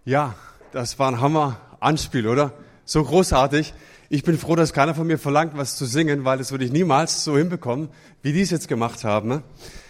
Ja, das war ein Hammer-Anspiel, oder? So großartig. Ich bin froh, dass keiner von mir verlangt, was zu singen, weil das würde ich niemals so hinbekommen, wie die es jetzt gemacht haben.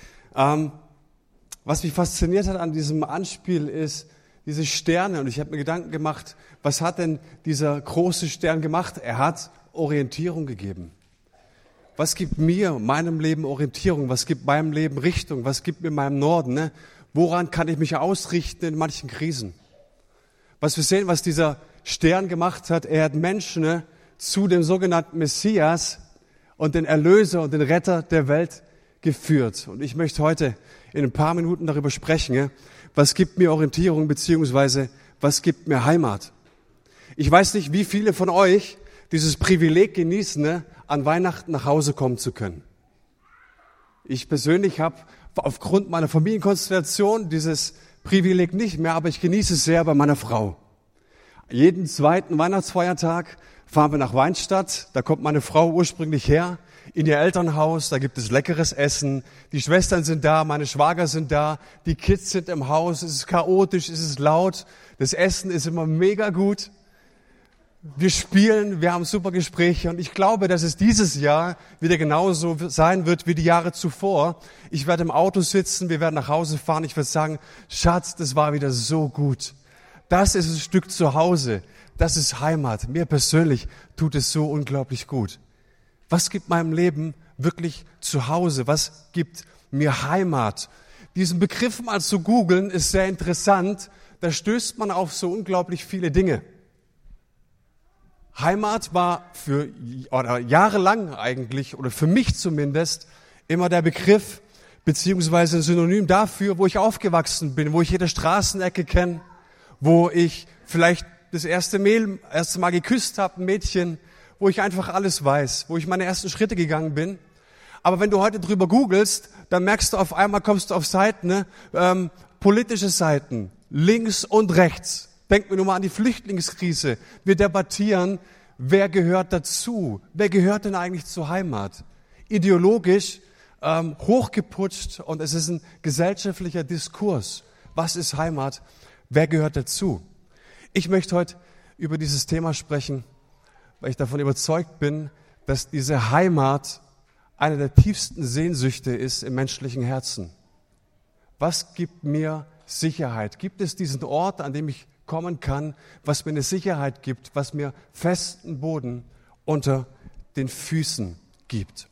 Was mich fasziniert hat an diesem Anspiel ist diese Sterne. Und ich habe mir Gedanken gemacht, was hat denn dieser große Stern gemacht? Er hat Orientierung gegeben. Was gibt mir, meinem Leben Orientierung? Was gibt meinem Leben Richtung? Was gibt mir meinem Norden? Ne? Woran kann ich mich ausrichten in manchen Krisen? Was wir sehen, was dieser Stern gemacht hat, er hat Menschen zu dem sogenannten Messias und den Erlöser und den Retter der Welt geführt. Und ich möchte heute in ein paar Minuten darüber sprechen, was gibt mir Orientierung beziehungsweise was gibt mir Heimat. Ich weiß nicht, wie viele von euch dieses Privileg genießen, an Weihnachten nach Hause kommen zu können. Ich persönlich habe aufgrund meiner Familienkonstellation dieses Privileg nicht mehr, aber ich genieße es sehr bei meiner Frau. Jeden zweiten Weihnachtsfeiertag fahren wir nach Weinstadt, da kommt meine Frau ursprünglich her, in ihr Elternhaus, da gibt es leckeres Essen, die Schwestern sind da, meine Schwager sind da, die Kids sind im Haus, es ist chaotisch, es ist laut, das Essen ist immer mega gut. Wir spielen, wir haben super Gespräche und ich glaube, dass es dieses Jahr wieder genauso sein wird wie die Jahre zuvor. Ich werde im Auto sitzen, wir werden nach Hause fahren, ich werde sagen, Schatz, das war wieder so gut. Das ist ein Stück Zuhause, das ist Heimat. Mir persönlich tut es so unglaublich gut. Was gibt meinem Leben wirklich Zuhause? Was gibt mir Heimat? Diesen Begriff mal zu googeln ist sehr interessant, da stößt man auf so unglaublich viele Dinge. Heimat war jahrelang eigentlich, oder für mich zumindest, immer der Begriff, beziehungsweise ein Synonym dafür, wo ich aufgewachsen bin, wo ich jede Straßenecke kenne, wo ich vielleicht das erste Mal geküsst habe, ein Mädchen, wo ich einfach alles weiß, wo ich meine ersten Schritte gegangen bin. Aber wenn du heute drüber googelst, dann merkst du auf einmal, kommst du auf Seiten, politische Seiten, links und rechts. Denken wir nur mal an die Flüchtlingskrise. Wir debattieren, wer gehört dazu? Wer gehört denn eigentlich zur Heimat? Ideologisch hochgeputscht und es ist ein gesellschaftlicher Diskurs. Was ist Heimat? Wer gehört dazu? Ich möchte heute über dieses Thema sprechen, weil ich davon überzeugt bin, dass diese Heimat eine der tiefsten Sehnsüchte ist im menschlichen Herzen. Was gibt mir Sicherheit? Gibt es diesen Ort, an dem ich kommen kann, was mir eine Sicherheit gibt, was mir festen Boden unter den Füßen gibt?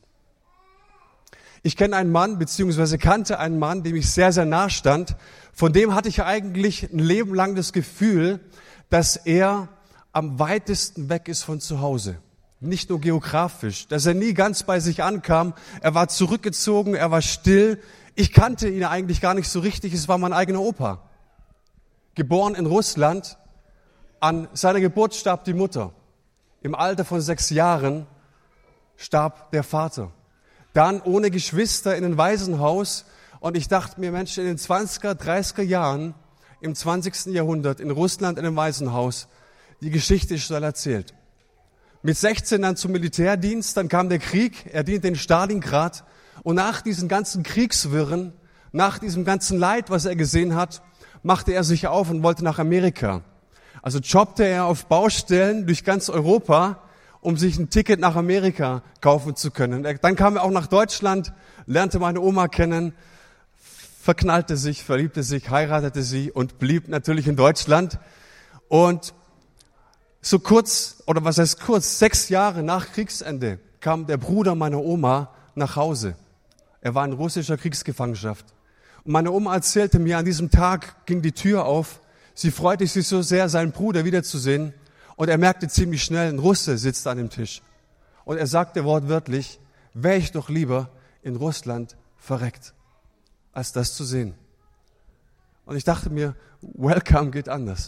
Ich kenne einen Mann, beziehungsweise kannte einen Mann, dem ich sehr, sehr nah stand. Von dem hatte ich eigentlich ein Leben lang das Gefühl, dass er am weitesten weg ist von zu Hause. Nicht nur geografisch, dass er nie ganz bei sich ankam. Er war zurückgezogen, er war still. Ich kannte ihn eigentlich gar nicht so richtig, es war mein eigener Opa. Geboren in Russland, an seiner Geburt starb die Mutter. Im Alter von 6 Jahren starb der Vater. Dann ohne Geschwister in ein Waisenhaus. Und ich dachte mir, Mensch, in den 20er, 30er Jahren, im 20. Jahrhundert, in Russland in einem Waisenhaus, die Geschichte ist schnell erzählt. Mit 16 dann zum Militärdienst, dann kam der Krieg, er diente in Stalingrad. Und nach diesen ganzen Kriegswirren, nach diesem ganzen Leid, was er gesehen hat, machte er sich auf und wollte nach Amerika. Also jobbte er auf Baustellen durch ganz Europa, um sich ein Ticket nach Amerika kaufen zu können. Dann kam er auch nach Deutschland, lernte meine Oma kennen, verknallte sich, verliebte sich, heiratete sie und blieb natürlich in Deutschland. Und so kurz, oder was heißt kurz, 6 Jahre nach Kriegsende kam der Bruder meiner Oma nach Hause. Er war in russischer Kriegsgefangenschaft. Und meine Oma erzählte mir, an diesem Tag ging die Tür auf. Sie freute sich so sehr, seinen Bruder wiederzusehen. Und er merkte ziemlich schnell, ein Russe sitzt an dem Tisch. Und er sagte wortwörtlich, wäre ich doch lieber in Russland verreckt, als das zu sehen. Und ich dachte mir, welcome geht anders.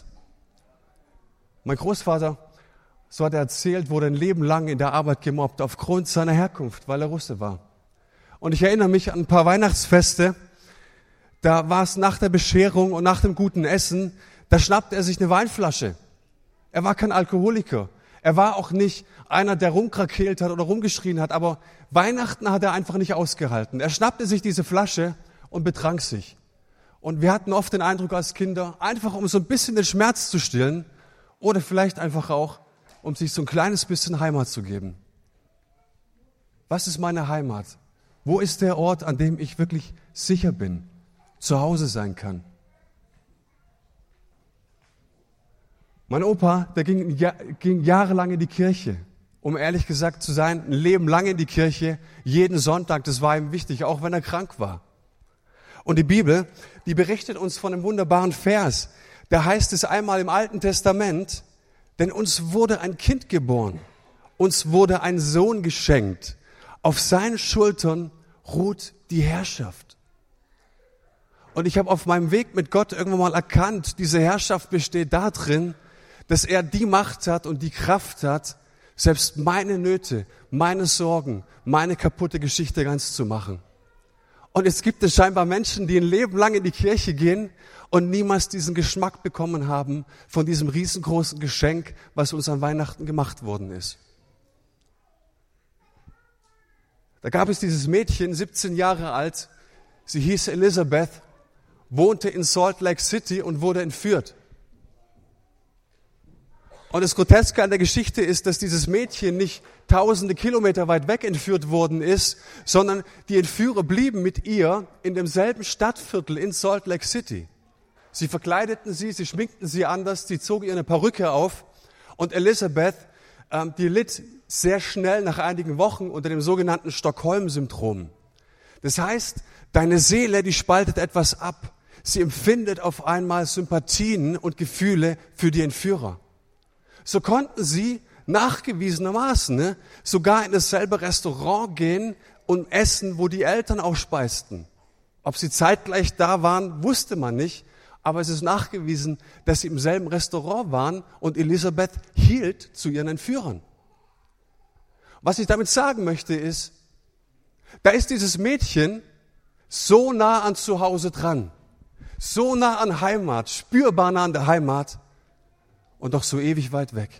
Mein Großvater, so hat er erzählt, wurde ein Leben lang in der Arbeit gemobbt aufgrund seiner Herkunft, weil er Russe war. Und ich erinnere mich an ein paar Weihnachtsfeste, da war es nach der Bescherung und nach dem guten Essen, da schnappte er sich eine Weinflasche. Er war kein Alkoholiker. Er war auch nicht einer, der rumkrakeelt hat oder rumgeschrien hat, aber Weihnachten hat er einfach nicht ausgehalten. Er schnappte sich diese Flasche und betrank sich. Und wir hatten oft den Eindruck als Kinder, einfach um so ein bisschen den Schmerz zu stillen oder vielleicht einfach auch, um sich so ein kleines bisschen Heimat zu geben. Was ist meine Heimat? Wo ist der Ort, an dem ich wirklich sicher bin, zu Hause sein kann? Mein Opa, der ging jahrelang in die Kirche. Um ehrlich gesagt zu sein, ein Leben lang in die Kirche, jeden Sonntag, das war ihm wichtig, auch wenn er krank war. Und die Bibel, die berichtet uns von einem wunderbaren Vers. Da heißt es einmal im Alten Testament, denn uns wurde ein Kind geboren, uns wurde ein Sohn geschenkt. Auf seinen Schultern ruht die Herrschaft. Und ich habe auf meinem Weg mit Gott irgendwann mal erkannt, diese Herrschaft besteht darin, dass er die Macht hat und die Kraft hat, selbst meine Nöte, meine Sorgen, meine kaputte Geschichte ganz zu machen. Und es gibt es scheinbar Menschen, die ein Leben lang in die Kirche gehen und niemals diesen Geschmack bekommen haben von diesem riesengroßen Geschenk, was uns an Weihnachten gemacht worden ist. Da gab es dieses Mädchen, 17 Jahre alt, sie hieß Elisabeth, wohnte in Salt Lake City und wurde entführt. Und das Groteske an der Geschichte ist, dass dieses Mädchen nicht tausende Kilometer weit weg entführt worden ist, sondern die Entführer blieben mit ihr in demselben Stadtviertel in Salt Lake City. Sie verkleideten sie, sie schminkten sie anders, sie zogen ihr eine Perücke auf und Elisabeth, die litt sehr schnell nach einigen Wochen unter dem sogenannten Stockholm-Syndrom. Das heißt, deine Seele, die spaltet etwas ab. Sie empfindet auf einmal Sympathien und Gefühle für die Entführer. So konnten sie nachgewiesenermaßen sogar in dasselbe Restaurant gehen und essen, wo die Eltern auch speisten. Ob sie zeitgleich da waren, wusste man nicht, aber es ist nachgewiesen, dass sie im selben Restaurant waren und Elisabeth hielt zu ihren Entführern. Was ich damit sagen möchte ist, da ist dieses Mädchen so nah an zu Hause dran, so nah an Heimat, spürbar nah an der Heimat und doch so ewig weit weg.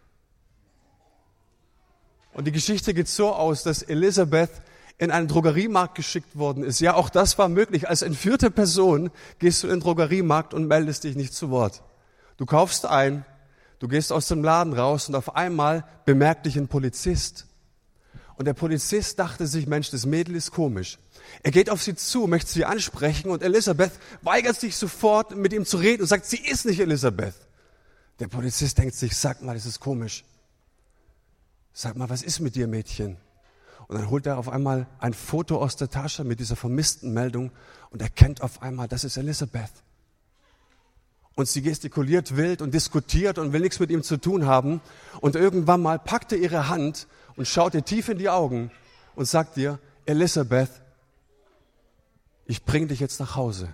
Und die Geschichte geht so aus, dass Elisabeth in einen Drogeriemarkt geschickt worden ist. Ja, auch das war möglich. Als entführte Person gehst du in den Drogeriemarkt und meldest dich nicht zu Wort. Du kaufst ein, du gehst aus dem Laden raus und auf einmal bemerkt dich ein Polizist. Und der Polizist dachte sich, Mensch, das Mädel ist komisch. Er geht auf sie zu, möchte sie ansprechen und Elisabeth weigert sich sofort, mit ihm zu reden und sagt, sie ist nicht Elisabeth. Der Polizist denkt sich, sag mal, das ist komisch. Sag mal, was ist mit dir, Mädchen? Und dann holt er auf einmal ein Foto aus der Tasche mit dieser vermissten Meldung und erkennt auf einmal, das ist Elisabeth. Und sie gestikuliert wild und diskutiert und will nichts mit ihm zu tun haben. Und irgendwann mal packt er ihre Hand und schaut ihr tief in die Augen und sagt ihr, Elisabeth, ich bringe dich jetzt nach Hause.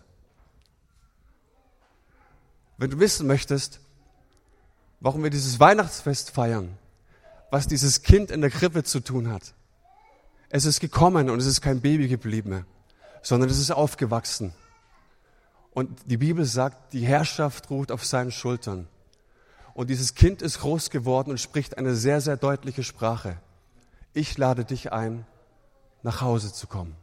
Wenn du wissen möchtest, warum wir dieses Weihnachtsfest feiern, was dieses Kind in der Krippe zu tun hat. Es ist gekommen und es ist kein Baby geblieben, sondern es ist aufgewachsen. Und die Bibel sagt, die Herrschaft ruht auf seinen Schultern. Und dieses Kind ist groß geworden und spricht eine sehr, sehr deutliche Sprache. Ich lade dich ein, nach Hause zu kommen.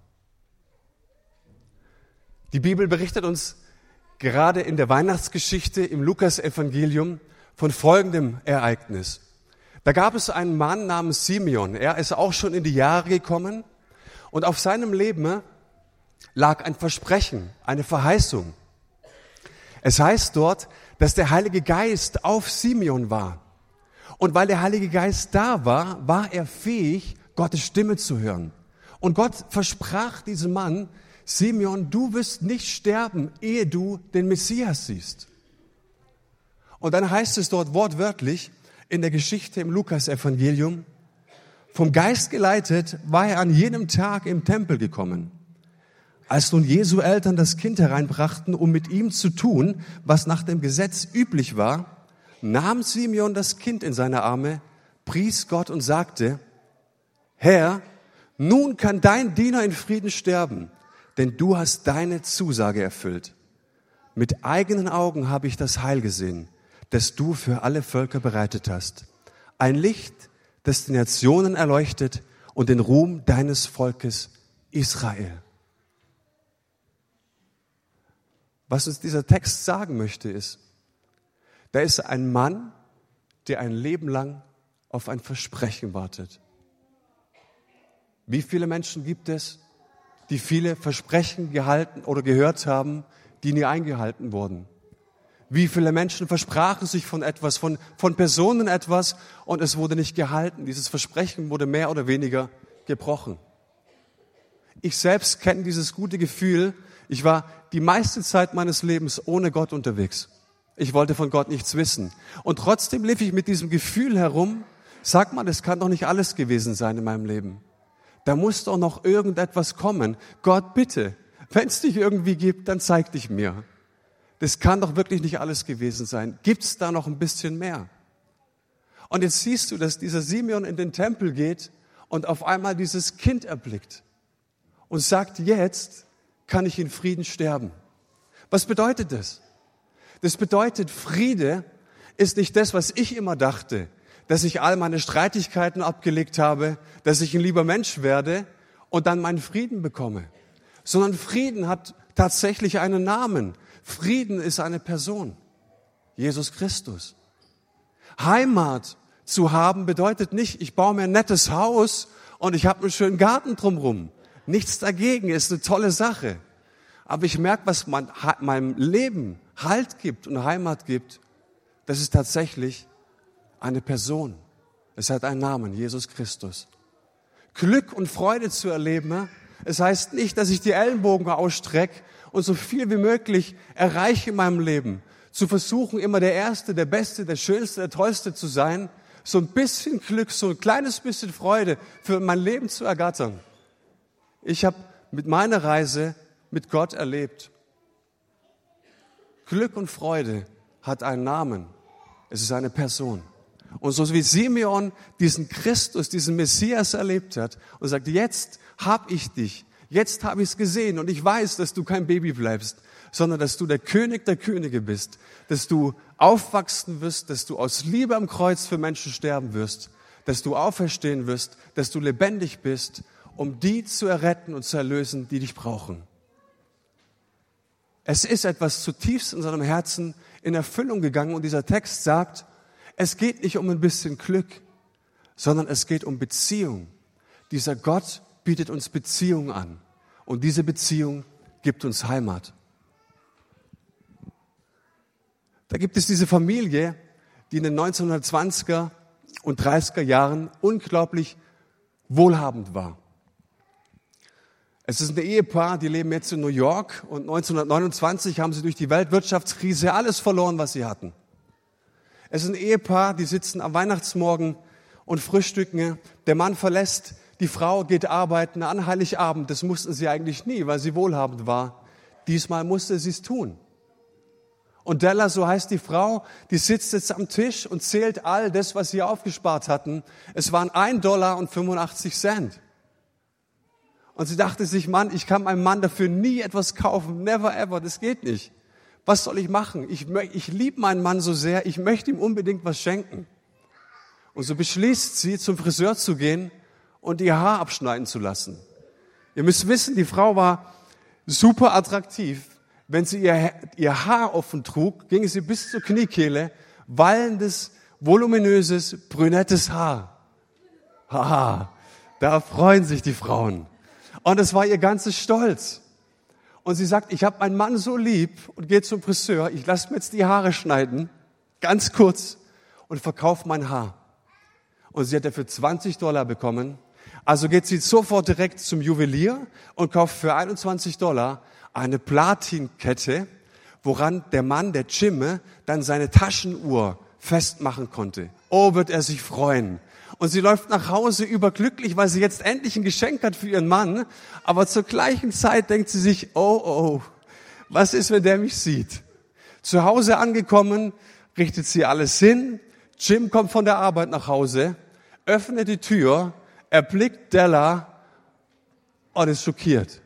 Die Bibel berichtet uns gerade in der Weihnachtsgeschichte im Lukas-Evangelium von folgendem Ereignis. Da gab es einen Mann namens Simeon. Er ist auch schon in die Jahre gekommen und auf seinem Leben lag ein Versprechen, eine Verheißung. Es heißt dort, dass der Heilige Geist auf Simeon war. Und weil der Heilige Geist da war, war er fähig, Gottes Stimme zu hören. Und Gott versprach diesem Mann, Simeon, du wirst nicht sterben, ehe du den Messias siehst. Und dann heißt es dort wortwörtlich in der Geschichte im Lukas-Evangelium, vom Geist geleitet war er an jenem Tag im Tempel gekommen. Als nun Jesu Eltern das Kind hereinbrachten, um mit ihm zu tun, was nach dem Gesetz üblich war, nahm Simeon das Kind in seine Arme, pries Gott und sagte, Herr, nun kann dein Diener in Frieden sterben, denn du hast deine Zusage erfüllt. Mit eigenen Augen habe ich das Heil gesehen, das du für alle Völker bereitet hast. Ein Licht, das die Nationen erleuchtet und den Ruhm deines Volkes Israel. Was uns dieser Text sagen möchte, ist, da ist ein Mann, der ein Leben lang auf ein Versprechen wartet. Wie viele Menschen gibt es, die viele Versprechen gehalten oder gehört haben, die nie eingehalten wurden? Wie viele Menschen versprachen sich von etwas, von Personen etwas und es wurde nicht gehalten. Dieses Versprechen wurde mehr oder weniger gebrochen. Ich selbst kenne dieses gute Gefühl. Ich war die meiste Zeit meines Lebens ohne Gott unterwegs. Ich wollte von Gott nichts wissen. Und trotzdem lief ich mit diesem Gefühl herum, sag mal, das kann doch nicht alles gewesen sein in meinem Leben. Da muss doch noch irgendetwas kommen. Gott, bitte, wenn es dich irgendwie gibt, dann zeig dich mir. Das kann doch wirklich nicht alles gewesen sein. Gibt's da noch ein bisschen mehr? Und jetzt siehst du, dass dieser Simeon in den Tempel geht und auf einmal dieses Kind erblickt und sagt, jetzt kann ich in Frieden sterben. Was bedeutet das? Das bedeutet, Friede ist nicht das, was ich immer dachte, dass ich all meine Streitigkeiten abgelegt habe, dass ich ein lieber Mensch werde und dann meinen Frieden bekomme. Sondern Frieden hat tatsächlich einen Namen. Frieden ist eine Person, Jesus Christus. Heimat zu haben bedeutet nicht, ich baue mir ein nettes Haus und ich habe einen schönen Garten drumherum. Nichts dagegen, ist eine tolle Sache. Aber ich merke, was meinem Leben Halt gibt und Heimat gibt, das ist tatsächlich eine Person. Es hat einen Namen, Jesus Christus. Glück und Freude zu erleben, es heißt nicht, dass ich die Ellenbogen ausstrecke und so viel wie möglich erreiche in meinem Leben. Zu versuchen, immer der Erste, der Beste, der Schönste, der Tollste zu sein. So ein bisschen Glück, so ein kleines bisschen Freude für mein Leben zu ergattern. Ich habe mit meiner Reise mit Gott erlebt. Glück und Freude hat einen Namen. Es ist eine Person. Und so wie Simeon diesen Christus, diesen Messias erlebt hat und sagt, jetzt habe ich dich, jetzt habe ich es gesehen und ich weiß, dass du kein Baby bleibst, sondern dass du der König der Könige bist, dass du aufwachsen wirst, dass du aus Liebe am Kreuz für Menschen sterben wirst, dass du auferstehen wirst, dass du lebendig bist, um die zu erretten und zu erlösen, die dich brauchen. Es ist etwas zutiefst in seinem Herzen in Erfüllung gegangen und dieser Text sagt, es geht nicht um ein bisschen Glück, sondern es geht um Beziehung. Dieser Gott bietet uns Beziehung an und diese Beziehung gibt uns Heimat. Da gibt es diese Familie, die in den 1920er und 30er Jahren unglaublich wohlhabend war. Es ist ein Ehepaar, die leben jetzt in New York und 1929 haben sie durch die Weltwirtschaftskrise alles verloren, was sie hatten. Es ist ein Ehepaar, die sitzen am Weihnachtsmorgen und frühstücken. Der Mann verlässt, die Frau geht arbeiten an Heiligabend. Das mussten sie eigentlich nie, weil sie wohlhabend war. Diesmal musste sie es tun. Und Della, so heißt die Frau, die sitzt jetzt am Tisch und zählt all das, was sie aufgespart hatten. Es waren $1,85. Und sie dachte sich, Mann, ich kann meinem Mann dafür nie etwas kaufen. Never ever, das geht nicht. Was soll ich machen? Ich liebe meinen Mann so sehr, ich möchte ihm unbedingt was schenken. Und so beschließt sie, zum Friseur zu gehen und ihr Haar abschneiden zu lassen. Ihr müsst wissen, die Frau war super attraktiv. Wenn sie ihr Haar offen trug, ging sie bis zur Kniekehle, wallendes, voluminöses, brünettes Haar. Haha, da freuen sich die Frauen. Und es war ihr ganzes Stolz. Und sie sagt, ich habe meinen Mann so lieb und gehe zum Friseur, ich lasse mir jetzt die Haare schneiden, ganz kurz, und verkaufe mein Haar. Und sie hat dafür $20 bekommen. Also geht sie sofort direkt zum Juwelier und kauft für $21 eine Platinkette, woran der Mann, der Jim, dann seine Taschenuhr festmachen konnte. Oh, wird er sich freuen. Und sie läuft nach Hause überglücklich, weil sie jetzt endlich ein Geschenk hat für ihren Mann. Aber zur gleichen Zeit denkt sie sich, oh, was ist, wenn der mich sieht? Zu Hause angekommen, richtet sie alles hin. Jim kommt von der Arbeit nach Hause, öffnet die Tür, erblickt Della und ist schockiert.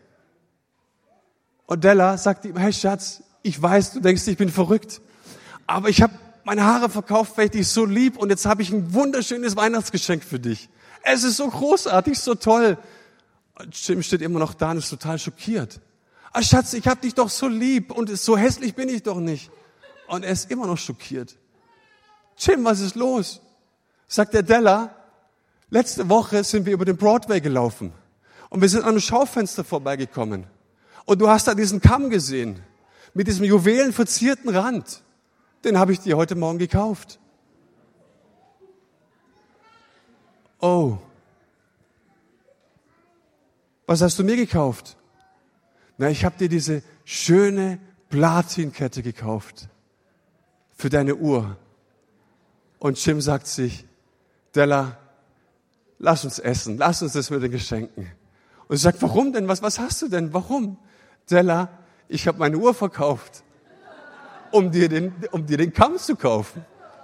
Und Della sagt ihm, hey Schatz, ich weiß, du denkst, ich bin verrückt, aber ich habe meine Haare verkauft, weil ich dich so lieb und jetzt habe ich ein wunderschönes Weihnachtsgeschenk für dich. Es ist so großartig, so toll. Und Jim steht immer noch da und ist total schockiert. Schatz, ich hab dich doch so lieb und so hässlich bin ich doch nicht. Und er ist immer noch schockiert. Jim, was ist los? Sagt der Della, letzte Woche sind wir über den Broadway gelaufen und wir sind an einem Schaufenster vorbeigekommen. Und du hast da diesen Kamm gesehen mit diesem juwelenverzierten Rand. Den habe ich dir heute Morgen gekauft. Oh, was hast du mir gekauft? Na, ich habe dir diese schöne Platinkette gekauft für deine Uhr. Und Jim sagt sich, Della, lass uns essen, lass uns das mit den Geschenken. Und sie sagt, warum denn? Was hast du denn? Warum? Della, ich habe meine Uhr verkauft, um dir den Kamm zu kaufen.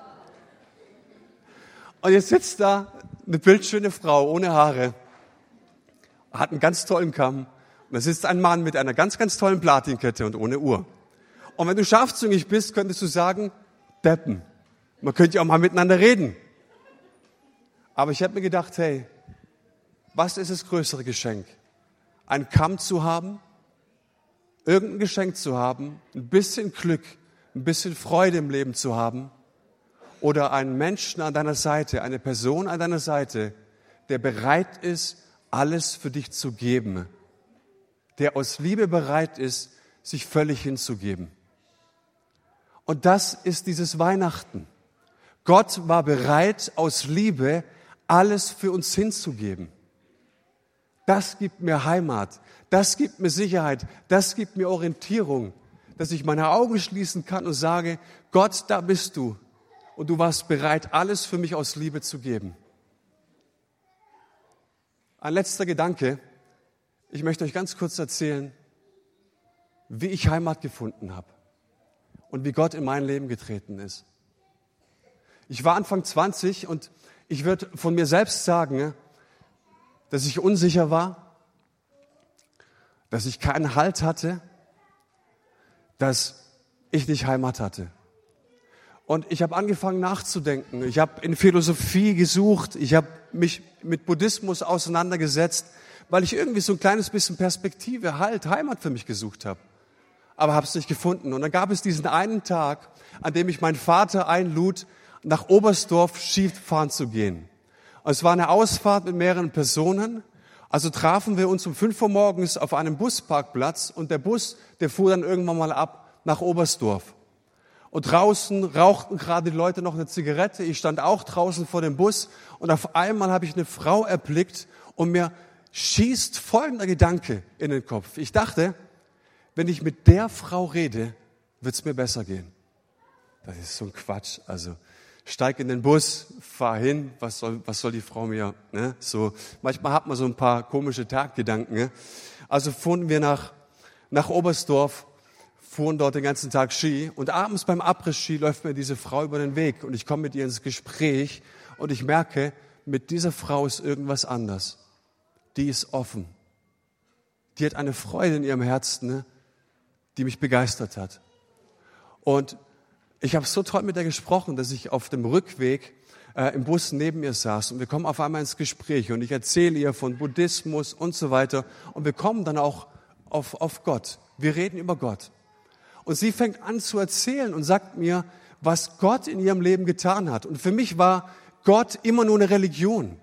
Und jetzt sitzt da eine bildschöne Frau ohne Haare, hat einen ganz tollen Kamm. Und da sitzt ein Mann mit einer ganz, ganz tollen Platinkette und ohne Uhr. Und wenn du scharfzüngig bist, könntest du sagen, Deppen. Man könnte ja auch mal miteinander reden. Aber ich habe mir gedacht, hey, was ist das größere Geschenk? Einen Kamm zu haben, irgendein Geschenk zu haben, ein bisschen Glück, ein bisschen Freude im Leben zu haben oder einen Menschen an deiner Seite, eine Person an deiner Seite, der bereit ist, alles für dich zu geben, der aus Liebe bereit ist, sich völlig hinzugeben. Und das ist dieses Weihnachten. Gott war bereit, aus Liebe alles für uns hinzugeben. Das gibt mir Heimat, das gibt mir Sicherheit, das gibt mir Orientierung, dass ich meine Augen schließen kann und sage, Gott, da bist du. Und du warst bereit, alles für mich aus Liebe zu geben. Ein letzter Gedanke. Ich möchte euch ganz kurz erzählen, wie ich Heimat gefunden habe und wie Gott in mein Leben getreten ist. Ich war Anfang 20 und ich würde von mir selbst sagen, dass ich unsicher war, dass ich keinen Halt hatte, dass ich nicht Heimat hatte. Und ich habe angefangen nachzudenken. Ich habe in Philosophie gesucht. Ich habe mich mit Buddhismus auseinandergesetzt, weil ich irgendwie so ein kleines bisschen Perspektive, Halt, Heimat für mich gesucht habe. Aber habe es nicht gefunden. Und dann gab es diesen einen Tag, an dem mich mein Vater einlud, nach Oberstdorf Skifahren zu gehen. Und es war eine Ausfahrt mit mehreren Personen. Also trafen wir uns um 5 Uhr morgens auf einem Busparkplatz und der Bus, der fuhr dann irgendwann mal ab nach Oberstdorf. Und draußen rauchten gerade die Leute noch eine Zigarette. Ich stand auch draußen vor dem Bus und auf einmal habe ich eine Frau erblickt und mir schießt folgender Gedanke in den Kopf. Ich dachte, wenn ich mit der Frau rede, wird es mir besser gehen. Das ist so ein Quatsch. Also steig in den Bus, fahr hin, was soll die Frau mir, ne? So, manchmal hat man so ein paar komische Taggedanken. Ne? Also fuhren wir nach Oberstdorf, fuhren dort den ganzen Tag Ski und abends beim Après-Ski läuft mir diese Frau über den Weg und ich komme mit ihr ins Gespräch und ich merke, mit dieser Frau ist irgendwas anders. Die ist offen. Die hat eine Freude in ihrem Herzen, ne? Die mich begeistert hat. Und ich habe so toll mit ihr gesprochen, dass ich auf dem Rückweg im Bus neben ihr saß und wir kommen auf einmal ins Gespräch und ich erzähle ihr von Buddhismus und so weiter und wir kommen dann auch auf Gott. Wir reden über Gott. Und sie fängt an zu erzählen und sagt mir, was Gott in ihrem Leben getan hat. Und für mich war Gott immer nur eine Religion.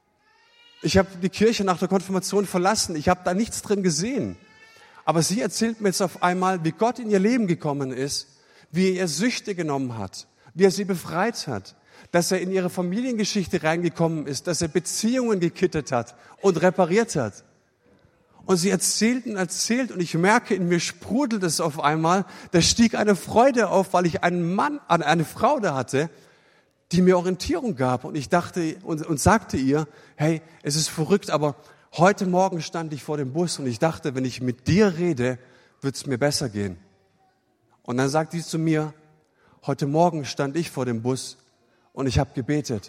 Ich habe die Kirche nach der Konfirmation verlassen. Ich habe da nichts drin gesehen. Aber sie erzählt mir jetzt auf einmal, wie Gott in ihr Leben gekommen ist, wie er ihr Süchte genommen hat, wie er sie befreit hat, dass er in ihre Familiengeschichte reingekommen ist, dass er Beziehungen gekittet hat und repariert hat. Und sie erzählt und ich merke, in mir sprudelt es auf einmal, da stieg eine Freude auf, weil ich einen Mann, eine Frau da hatte, die mir Orientierung gab. Und ich dachte und sagte ihr, hey, es ist verrückt, aber heute Morgen stand ich vor dem Bus und ich dachte, wenn ich mit dir rede, wird es mir besser gehen. Und dann sagt sie zu mir, heute Morgen stand ich vor dem Bus und ich habe gebetet,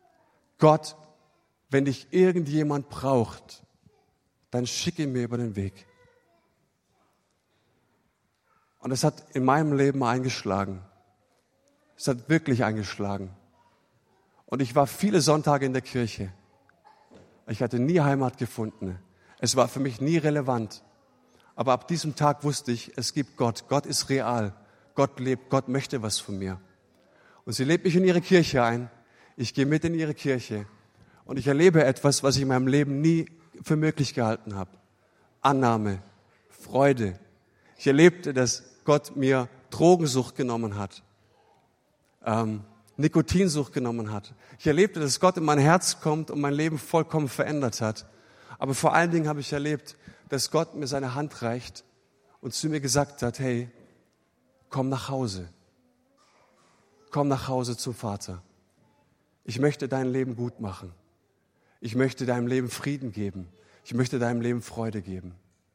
Gott, wenn dich irgendjemand braucht, dann schick ihn mir über den Weg. Und es hat in meinem Leben eingeschlagen. Es hat wirklich eingeschlagen. Und ich war viele Sonntage in der Ich hatte nie Heimat gefunden. Es war für mich nie relevant. Aber ab diesem Tag wusste ich, es gibt Gott. Gott ist real. Gott lebt. Gott möchte was von mir. Und sie lädt mich in ihre Kirche ein. Ich gehe mit in ihre Kirche. Und ich erlebe etwas, was ich in meinem Leben nie für möglich gehalten habe. Annahme, Freude. Ich erlebte, dass Gott mir Drogensucht genommen hat. Nikotinsucht genommen hat. Ich erlebte, dass Gott in mein Herz kommt und mein Leben vollkommen verändert hat. Aber vor allen Dingen habe ich erlebt, dass Gott mir seine Hand reicht und zu mir gesagt hat, hey, komm nach Hause. Komm nach Hause zum Vater. Ich möchte dein Leben gut machen. Ich möchte deinem Leben Frieden geben. Ich möchte deinem Leben Freude geben.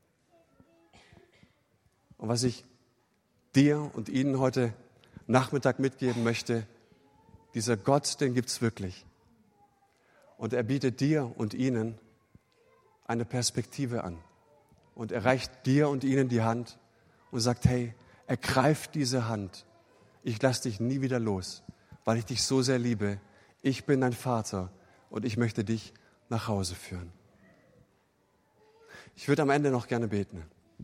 Und was ich dir und Ihnen heute Nachmittag mitgeben möchte, dieser Gott, den gibt's wirklich. Und er bietet dir und ihnen eine Perspektive an. Und er reicht dir und ihnen die Hand und sagt, hey, ergreif diese Hand. Ich lasse dich nie wieder los, weil ich dich so sehr liebe. Ich bin dein Vater und ich möchte dich nach Hause führen. Ich würde am Ende noch gerne beten.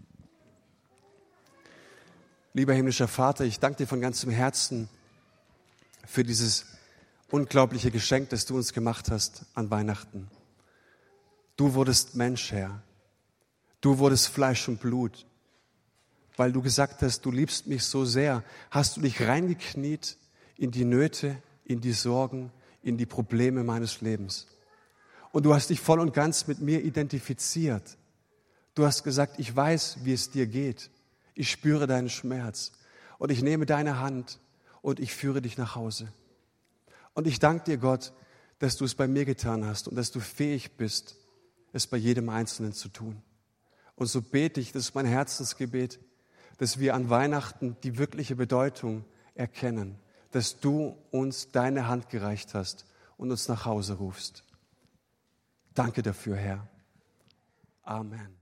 Lieber himmlischer Vater, ich danke dir von ganzem Herzen für dieses unglaubliche Geschenk, das du uns gemacht hast an Weihnachten. Du wurdest Mensch, Herr. Du wurdest Fleisch und Blut. Weil du gesagt hast, du liebst mich so sehr, hast du dich reingekniet in die Nöte, in die Sorgen, in die Probleme meines Lebens. Und du hast dich voll und ganz mit mir identifiziert. Du hast gesagt, ich weiß, wie es dir geht. Ich spüre deinen Schmerz und ich nehme deine Hand und ich führe dich nach Hause. Und ich danke dir, Gott, dass du es bei mir getan hast und dass du fähig bist, es bei jedem Einzelnen zu tun. Und so bete ich, das ist mein Herzensgebet, dass wir an Weihnachten die wirkliche Bedeutung erkennen, dass du uns deine Hand gereicht hast und uns nach Hause rufst. Danke dafür, Herr. Amen.